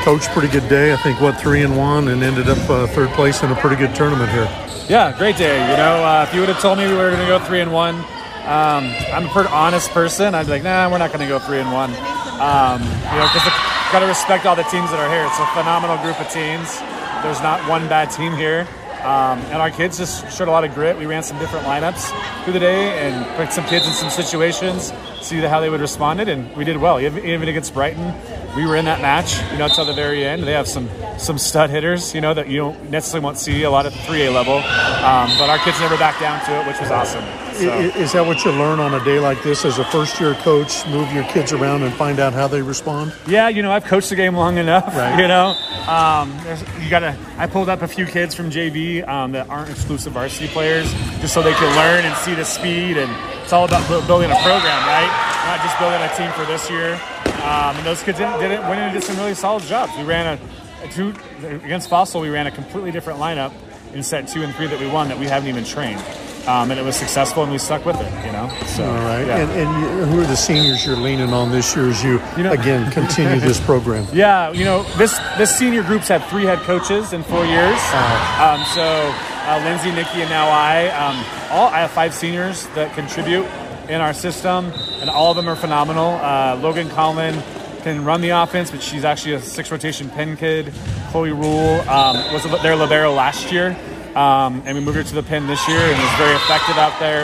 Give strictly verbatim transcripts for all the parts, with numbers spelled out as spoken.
Coach, pretty good day. I think, what, three and one, and ended up uh, third place in a pretty good tournament here. Yeah, great day. You know, uh, if you would have told me we were going to go three and one, um, I'm a pretty honest person. I'd be like, nah, we're not going to go three and one. Um, you know, because got to respect all the teams that are here. It's a phenomenal group of teams. There's not one bad team here. Um, and our kids just showed a lot of grit. We ran some different lineups through the day and put some kids in some situations, see how they would respond it, and we did well. Even, even against Brighton, we were in that match, you know, until the very end. They have some some stud hitters, you know, that you don't necessarily won't see a lot at the three A level. Um, but our kids never backed down to it, which was awesome. So. Is that what you learn on a day like this as a first-year coach, move your kids around and find out how they respond? Yeah, you know, I've coached the game long enough, right. you know. Um, you gotta. I pulled up a few kids from J V um, that aren't exclusive varsity players just so they can learn and see the speed. And it's all about building a program, right? Not just building a team for this year. Um, and those kids didn't, didn't went into some really solid jobs. We ran a, a two against Fossil. We ran a completely different lineup in set two and three that we won that we haven't even trained. Um, and it was successful, and we stuck with it, you know. So, all right. Yeah. And, and you, who are the seniors you're leaning on this year as you, you know, again, continue this program? Yeah, you know, this this senior group's had three head coaches in four years. Uh, um, so uh, Lindsay, Nikki, and now I. Um, all I have five seniors that contribute in our system, and all of them are phenomenal. Uh, Logan Collin can run the offense, but she's actually a six-rotation Penn kid. Chloe Rule um, was their libero last year. Um, and we moved her to the pin this year and was very effective out there.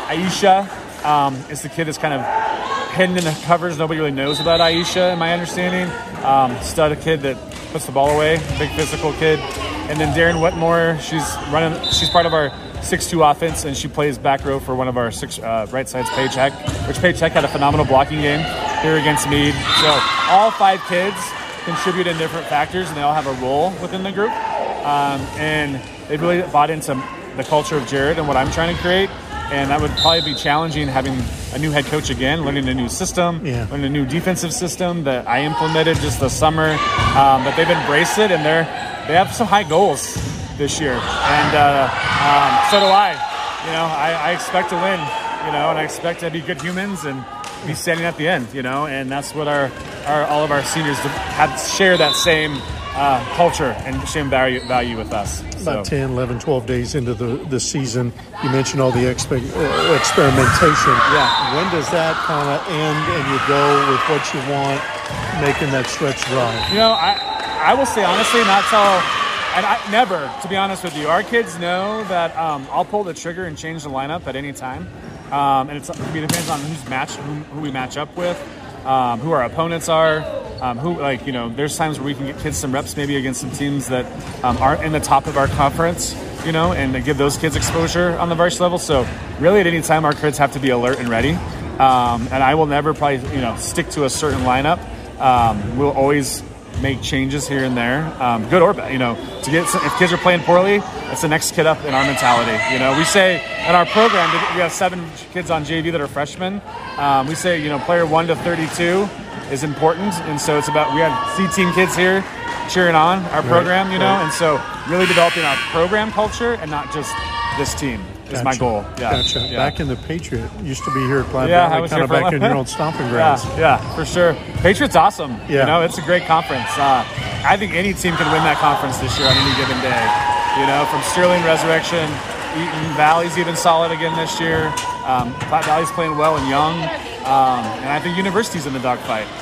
Aisha um, is the kid that's kind of hidden in the covers. Nobody really knows about Aisha, in my understanding. Um, stud a kid that puts the ball away, big physical kid. And then Darren Whitmore, she's running. She's part of our six two offense, and she plays back row for one of our six uh, right sides, Paycheck, which Paycheck had a phenomenal blocking game here against Meade. So all five kids contribute in different factors, and they all have a role within the group. Um, and they really bought into the culture of Jared and what I'm trying to create. And that would probably be challenging having a new head coach again, learning a new system, yeah. learning a new defensive system that I implemented just this summer. Um, but they've embraced it, and they're they have some high goals this year. And uh, um, so do I. You know, I, I expect to win, you know, and I expect to be good humans and be standing at the end, you know. And that's what our, our all of our seniors have share that same Uh, culture and same value value with us. About so. ten, eleven, twelve days into the, the season, you mentioned all the expe- uh, experimentation. Yeah. When does that kind of end and you go with what you want, making that stretch drive? You know, I I will say honestly, not till, and I never, to be honest with you, our kids know that um, I'll pull the trigger and change the lineup at any time. Um, and it's, I mean, it depends on who's match, who, who we match up with, um, who our opponents are. Um, who like you know? There's times where we can get kids some reps, maybe against some teams that um, aren't in the top of our conference, you know, and to give those kids exposure on the varsity level. So really, at any time, our kids have to be alert and ready. Um, and I will never probably you know stick to a certain lineup. Um, we'll always make changes here and there, um, good or bad. You know, to get some, if kids are playing poorly, it's the next kid up in our mentality. You know, we say in our program we have seven kids on J V that are freshmen. Um, we say you know player one to thirty-two. Is important, and so it's about we have C team kids here cheering on our program, you know, right. and so really developing our program culture and not just this team is gotcha. my goal. Yeah. Gotcha. Yeah. Back in the Patriot, used to be here at Platte yeah, Valley, kind of back in your own stomping grounds. Yeah, yeah, for sure. Patriot's awesome. Yeah. You know, it's a great conference. Uh, I think any team can win that conference this year on any given day. You know, from Sterling Resurrection, Eaton Valley's even solid again this year. Um, Platte Valley's playing well and young. Um, and I think University's in the dogfight.